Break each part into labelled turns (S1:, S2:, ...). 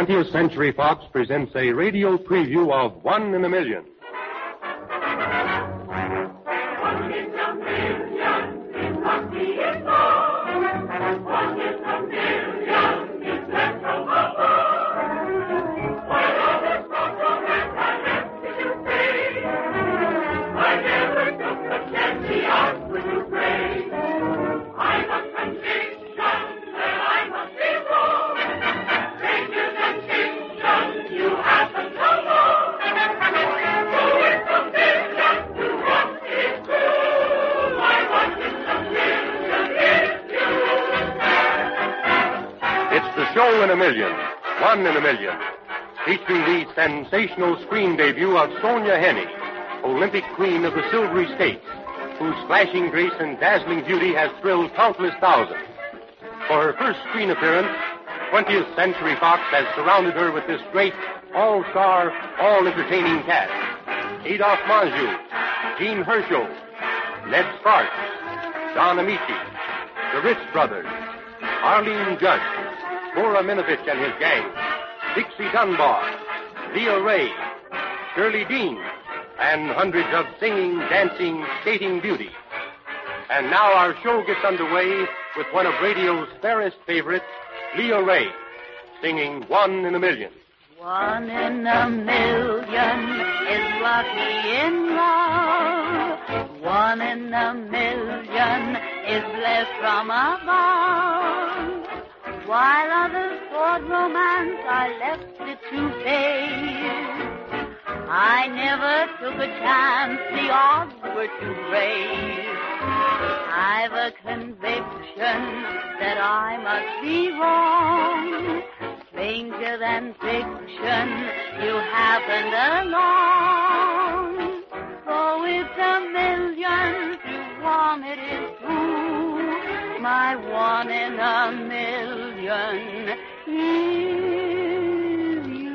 S1: 20th Century Fox presents a radio preview of One in a Million.
S2: One in a million is lucky in love. One in a million is left from above. While others thought romance I left to you pay, I never took the chance he asked with you pray. I'm a conviction that I must be wrong. Stranger than fiction, you happen to know. So it's a million to what is true. I want in a million is you.
S1: It's the show in a million, One in a Million, featuring the sensational screen debut of Sonja Henie, Olympic queen of the Silvery Skates, whose flashing grace and dazzling beauty has thrilled countless thousands. For her first screen appearance, 20th Century Fox has surrounded her with this great, all-star, all-entertaining cast. Adolphe Menjou, Jean Hershow, Ned Sparks, Don Amici, the Ritz Brothers, Arlene Judd, Bora Minovich and his gang, Dixie Dunbar, Leah Ray, Shirley Dean, and hundreds of singing, dancing, skating beauties. And now our show gets underway with one of radio's fairest favorites, Leah Ray, singing One in a Million.
S3: One in a million is lucky in love. One in a million is blessed from above. While others thought romance I left it to fate, I never took a chance, the odds were too great. I've a conviction that I must be wrong. Stranger than fiction, you happened along. Oh, it's a million to one, it is true. My one in a million is you.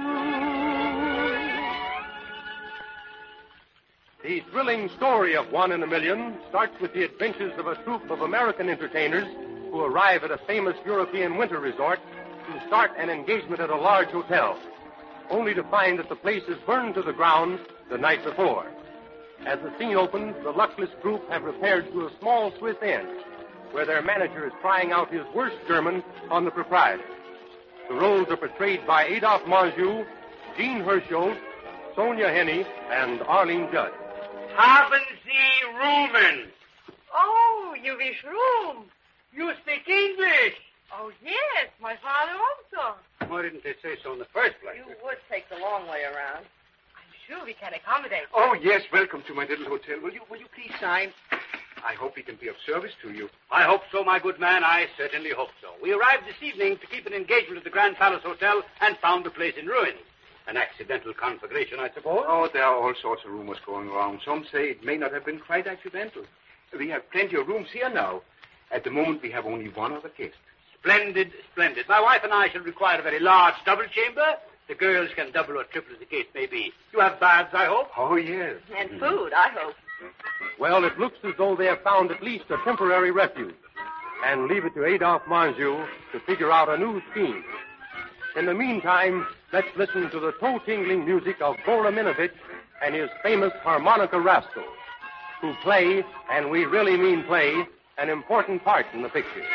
S1: The thrilling story of One in a Million starts with the adventures of a troupe of American entertainers who arrive at a famous European winter resort to start an engagement at a large hotel, only to find that the place is burned to the ground the night before. As the scene opens, the luckless group have repaired to a small Swiss inn, where their manager is trying out his worst German on the proprietor. The roles are portrayed by Adolphe Menjou, Jean Hershow, Sonja Henie, and Arlene Judd.
S4: Haben Sie Roomen?
S5: Oh, you wish room?
S4: You speak English.
S5: Oh, yes, my father also.
S4: Why didn't they say so in the first place?
S5: You would take the long way around. I'm sure we can accommodate.
S6: Oh, yes, welcome to my little hotel. Will you please sign? I hope we can be of service to you.
S4: I hope so, my good man. I certainly hope so. We arrived this evening to keep an engagement at the Grand Palace Hotel and found the place in ruins. An accidental conflagration, I suppose?
S6: Oh, there are all sorts of rumors going around. Some say it may not have been quite accidental. We have plenty of rooms here now. At the moment, we have only one other guest.
S4: Splendid, splendid. My wife and I shall require a very large double chamber. The girls can double or triple as the case may be. You have baths, I hope?
S6: Oh, yes.
S5: And food, I hope.
S1: Well, it looks as though they have found at least a temporary refuge, and leave it to Adolphe Menjou to figure out a new scheme. In the meantime, let's listen to the toe-tingling music of Bora Minovich and his famous harmonica rascals, who play, and we really mean play, an important part in the picture.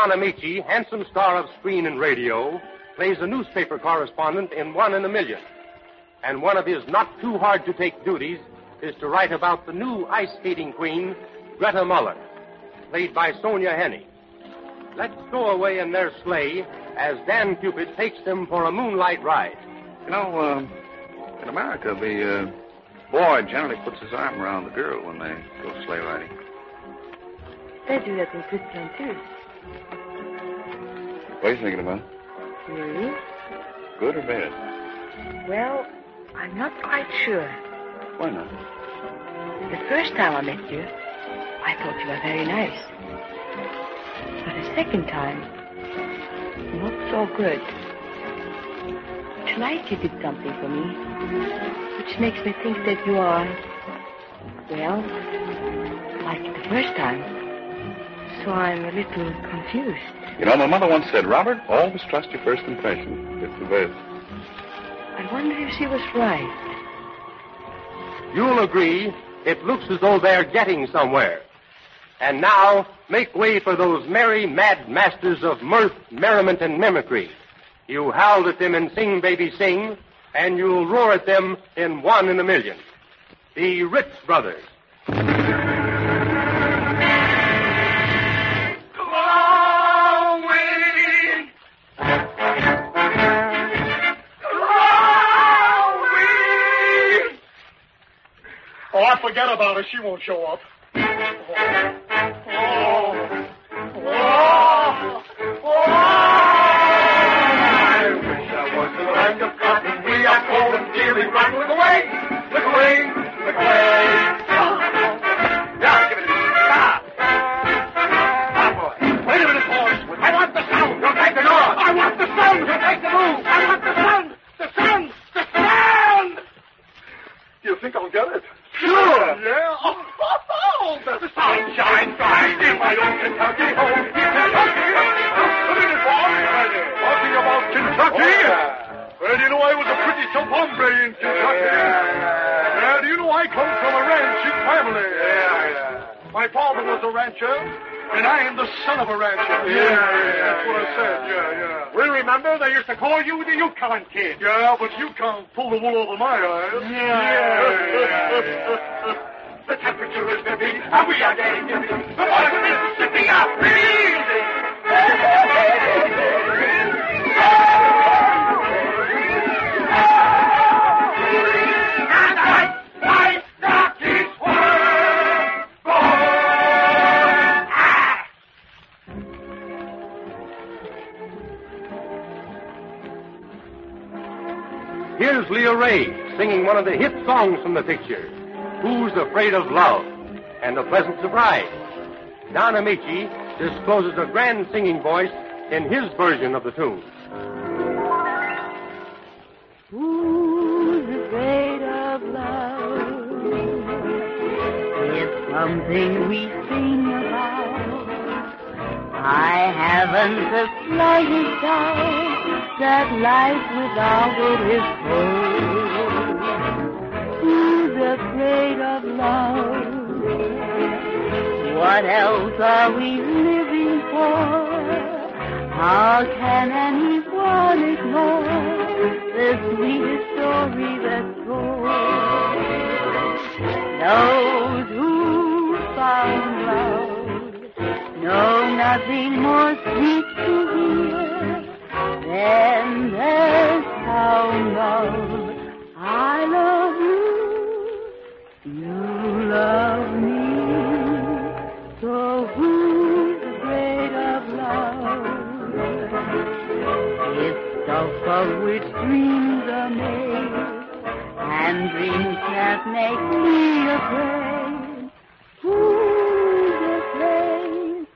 S1: Don Amici, handsome star of screen and radio, plays a newspaper correspondent in One in a Million. And one of his not-too-hard-to-take duties is to write about the new ice skating queen, Greta Muller, played by Sonia Henney. Let's go away in their sleigh as Dan Cupid takes them for a moonlight ride.
S7: You know, in America, the boy generally puts his arm around the girl when they go sleigh riding.
S5: They do that in Christian, too.
S7: What are you thinking about?
S5: Really?
S7: Good or bad?
S5: Well, I'm not quite sure.
S7: Why not?
S5: The first time I met you, I thought you were very nice. But the second time, not so good. Tonight you did something for me, which makes me think that you are, well, like the first time. So I'm a little confused.
S7: You know, my mother once said, Robert, always trust your first impression. It's the best.
S5: I wonder if she was right.
S1: You'll agree, it looks as though they're getting somewhere. And now, make way for those merry, mad masters of mirth, merriment, and mimicry. You howl at them in Sing, Baby, Sing, and you'll roar at them in One in a Million. The Ritz Brothers.
S8: Oh, I forget about her. She won't show up. I wish I was the land of cotton. We are cold and dearly rotten. Look away! Look away! Look away! Now, give it a stop. Stop, boy. Wait a minute, boys. I want the sound. Don't take the door. I want the sound. Don't take the move. I want the sound. The sound. The sound. You think I'll get it? Sure. Yeah. Oh, the sunshine bright in my own Kentucky home. Kentucky. A minute, boy. Talking about Kentucky. Well, you know I was a pretty tough hombre in Kentucky. Yeah. Do you know I come from a ranching family? Yeah. My father was a rancher, and I am the son of a rancher. Yeah. That's what I said. Yeah. We remember they used to call you the Yukon Kid. Yeah, but you can't pull the wool over my eyes. Yeah. The temperature is dipping, and we are getting dippy. The boys of Mississippi are freezing. And I stop this world.
S1: Here's Leah Ray singing one of the hit songs from the picture, Who's Afraid of Love? And a pleasant surprise. Don Amici discloses a grand singing voice in his version of the tune.
S3: Who's afraid of love? It's something we sing about. I haven't the slightest doubt that life without it is cold. Who's afraid of love? What else are we living for? How can anyone ignore the sweetest story that's told? Those who found love know nothing more sweet to hear than the sound of I love you, you love me. So who's afraid of love? It's stuff of which dreams are made, and dreams can't make me afraid. Who's afraid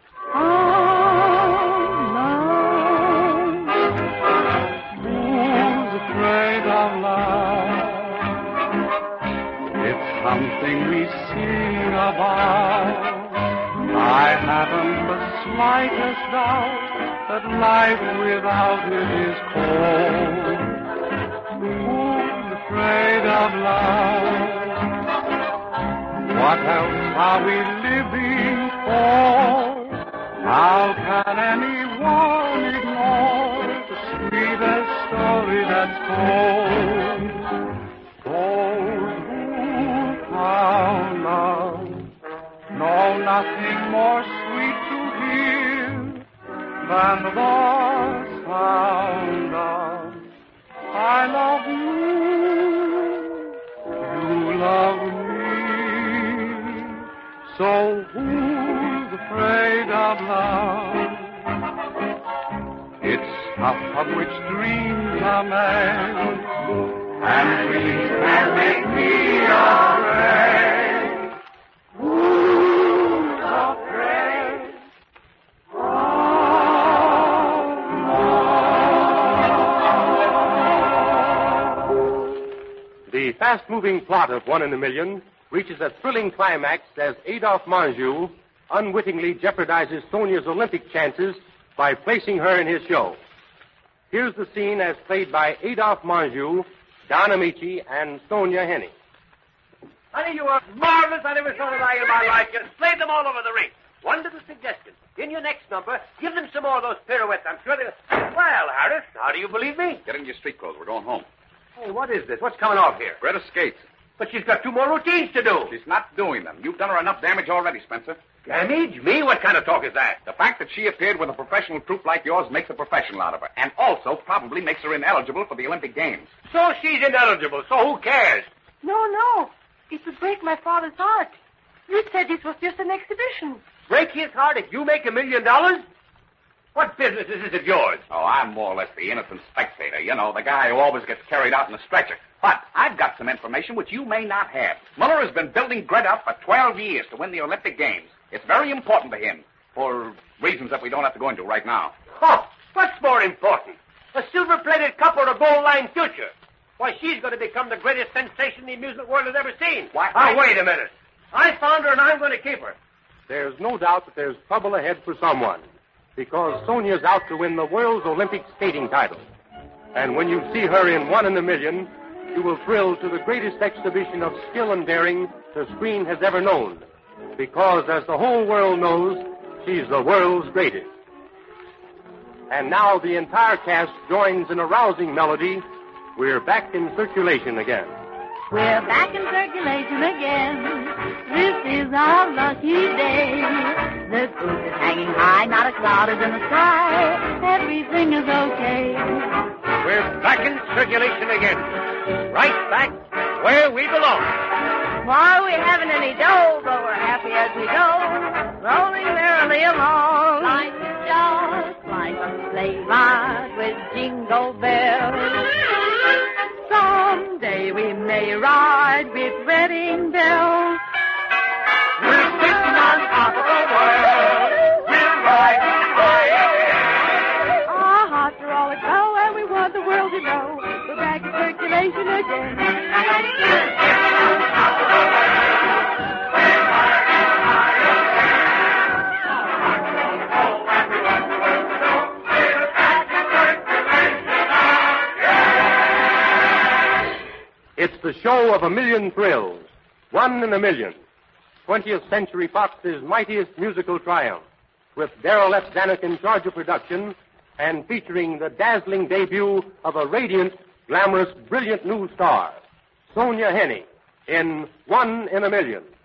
S3: of love?
S9: Who's afraid of love? It's something we sing about. I haven't the slightest doubt that life without it is cold. Who's afraid of love? What else are we living for? How can anyone toes. Those who found us know nothing more sweet to hear than the sound of I love you, you love me. So who's afraid of love? It's stuff of which dreams are made, and dreams can make me afraid. Who's afraid of love?
S1: The fast-moving plot of One in a Million reaches a thrilling climax as Adolphe Menjou unwittingly jeopardizes Sonia's Olympic chances by placing her in his show. Here's the scene as played by Adolphe Menjou, Don Amici, and Sonia Henny.
S4: Honey, you are marvelous. I never saw a lie in my life. You slayed them all over the ring. One little suggestion. In your next number, give them some more of those pirouettes. I'm sure they'll... Well, Harris, how do you believe me?
S7: Get in your street clothes. We're going home.
S4: Hey, what is this? What's coming off here?
S7: Greta skates.
S4: But she's got 2 more routines to do.
S7: She's not doing them. You've done her enough damage already, Spencer.
S4: Damage? Me? What kind of talk is that?
S7: The fact that she appeared with a professional troupe like yours makes a professional out of her, and also probably makes her ineligible for the Olympic Games.
S4: So she's ineligible, so who cares?
S5: No. It would break my father's heart. You said this was just an exhibition.
S4: Break his heart if you make $1 million? What business is this of yours?
S7: Oh, I'm more or less the innocent spectator. You know, the guy who always gets carried out in a stretcher. But I've got some information which you may not have. Muller has been building Greta up for 12 years to win the Olympic Games. It's very important to him, for reasons that we don't have to go into right now.
S4: Oh, what's more important? A silver-plated cup or a gold-line future? Why, she's going to become the greatest sensation the amusement world has ever seen.
S7: Why?
S4: Now, wait a minute. I found her, and I'm going to keep her.
S1: There's no doubt that there's trouble ahead for someone, because Sonia's out to win the world's Olympic skating title. And when you see her in One in a Million, you will thrill to the greatest exhibition of skill and daring the screen has ever known. Because, as the whole world knows, she's the world's greatest. And now the entire cast joins in a rousing melody. We're back in circulation again.
S3: We're back in circulation again. This is our lucky day. The roof is hanging high, not a cloud is in the sky. Everything is okay.
S4: We're back in circulation again. Right back where we belong.
S3: Why, we haven't any dough, but we're happy as we go, rolling merrily along. Life is just like a sleigh ride with jingle bells. Someday we may ride with wedding bells.
S8: We're sitting on top of the world. We're riding high.
S5: Our hearts are all aglow, and we want the world to know we're back in circulation again.
S1: It's the show of 1,000,000 thrills. One in a Million. 20th Century Fox's mightiest musical triumph. With Darrell F. Zanuck in charge of production and featuring the dazzling debut of a radiant, glamorous, brilliant new star, Sonia Henny, in One in a Million.